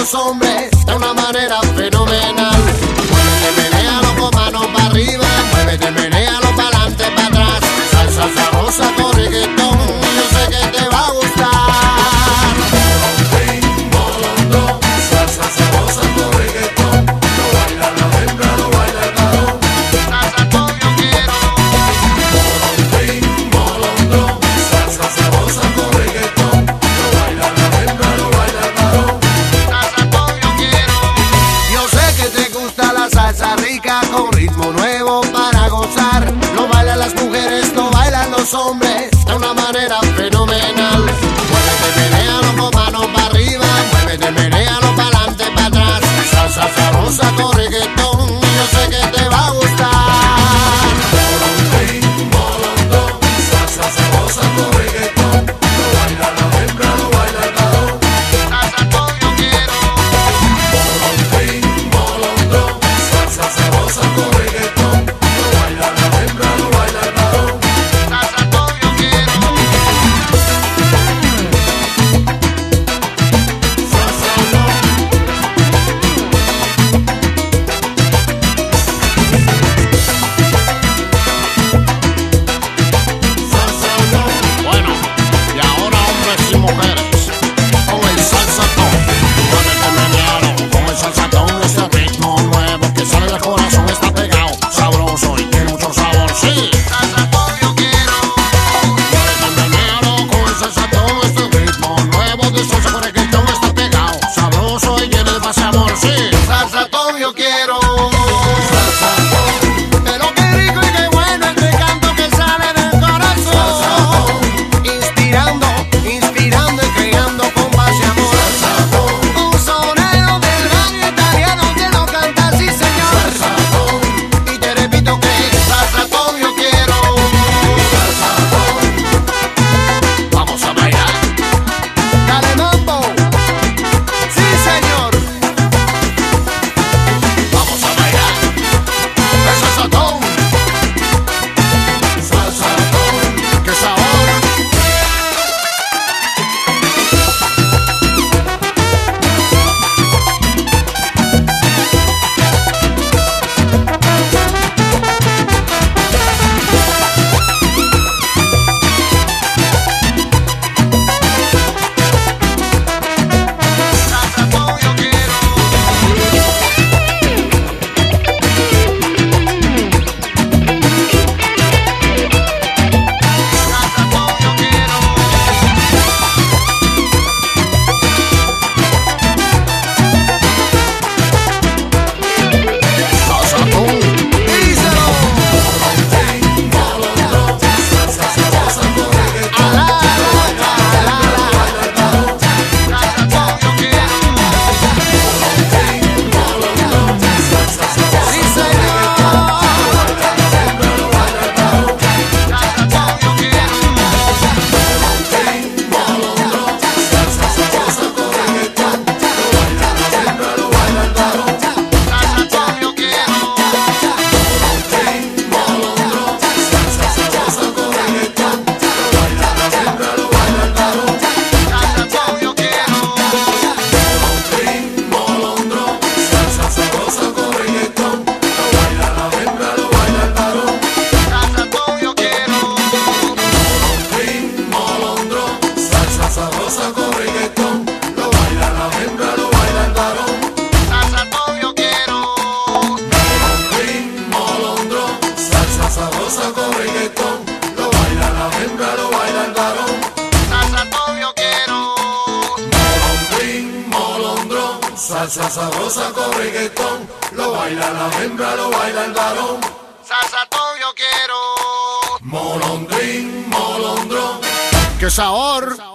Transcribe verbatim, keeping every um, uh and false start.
los hombres de una manera fenomenal. Muévete, menéalo con manos para arriba, muévete, menéalo para adelante, para atrás. Salsa sabrosa con reggaetón, yo sé que te va a gustar. Molondrón, salsa sabrosa con reggaetón, lo baila la hembra, lo baila el varón. Salsatón yo quiero. Molondrón, salsa sabrosa con reggaetón, lo baila la hembra, lo baila el varón. Salsatón yo quiero. Yo sé que te gusta la salsa rica con ritmo nuevo para gozar. Lo bailan las mujeres, lo bailan los hombres de una manera fenomenal. Muévete, menéalo con manos para arriba, muévete, menéalo para adelante, para atrás. Salsa sabrosa con reggaetón, yo sé que te va a gustar. Molondrón, salsa sabrosa con reggaetón, lo baila la hembra, lo baila el varón. Salsatón yo quiero. Molondrón, salsa sabrosa con reggaetón, lo baila la hembra, lo baila el varón. Salsatón yo quiero. Bueno, y ahora hombres y mujeres, con el salsatón. Muévete, menéalo, con el salsatón, este ritmo nuevo que sale del corazón, está pegado, sabroso y tiene mucho sabor, sí. Salsatón yo quiero. Muévete, menéalo, con el salsatón, este ritmo nuevo de salsa con reggaetón, está pegado, sabroso y lleno de paz y amor, sí. Salsatón yo quiero. Pero qué rico y qué bueno este canto que sale del corazón. Inspirando, inspirando y creando con paz y amor. Un sonero del radio italiano que lo canta así, señor. Y te repito que salsatón yo quiero. Vamos a bailar. Dale mambo. Sí, señor. Vamos a bailar. El salsatón. Salsatón. Qué sabor. Salsatón yo quiero. Salsatón yo quiero. Salsatón. Díselo. Molondrón, salsa sabrosa con reggaetón, Alá, alá, alá, alá. Salsatón yo quiero. Molondrón, salsa sabrosa Sí, señor. lo baila el varón. Salsatón yo quiero. Molondrón, salsa sabrosa con reggaetón, lo baila la hembra, lo baila el varón. Salsatón yo quiero. Molondrón, salsa sabrosa con reggaetón, lo baila la hembra, lo baila el varón. Salsatón yo quiero. Molondrón, salsa sabrosa con reggaetón, lo baila la hembra, lo baila el varón. Salsatón yo quiero. Molondrón, salsa sabrosa con reggaetón, lo baila la hembra, lo baila el varón. Salsatón yo quiero. Molondrón, salsa sabrosa con reggaetón, lo baila la hembra, lo baila el varón. Salsatón yo quiero. Molondrón, salsa sabrosa con reggaetón, lo baila la hembra, lo baila el varón. Salsatón yo quiero. Molondrín, molondrón. ¡Qué sabor!